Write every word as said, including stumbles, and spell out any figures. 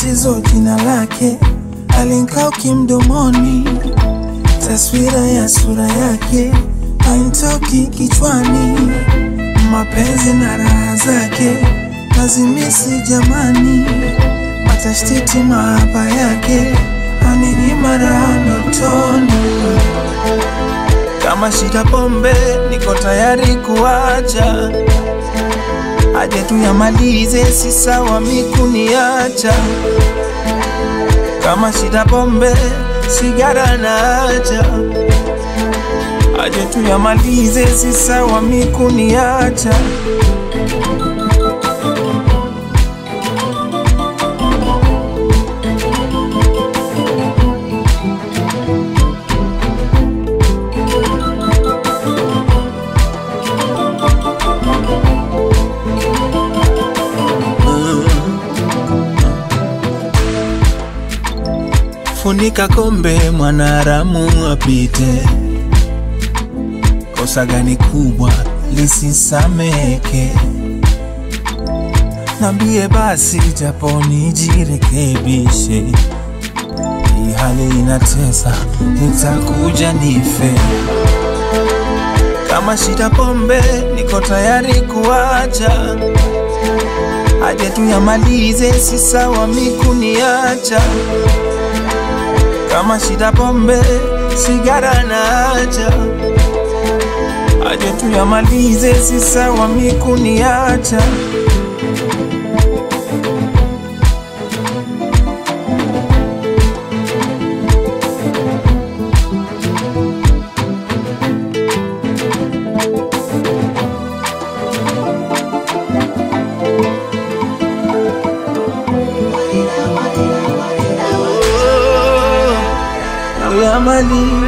tatizo jina lake, alinkao kimdomoni, taswira ya sura yake hainitoki kichwani, mapenzi na raha zake nazimisi jamani, matashtiti mahaba yake aninyima raha notoni. Kama shida pombe niko tayari kuacha, aje tu yamalize si sawa mikuniacha. Kama shida pombe sigara naacha, aje tu yamalize si sawa mikuniacha. Funika kombe mwanaramu apite, kosa gani kubwa lisisameke? Nambie basi japo nijirekebishe, hii hali inatesa nitakuja nife. Kama shida pombe niko tayari kuacha, aje tu yamalize si sawa mikuniacha. Kama shida pombe sigara naacha, aje tu yamalize si sawa mikuniacha. Yamalize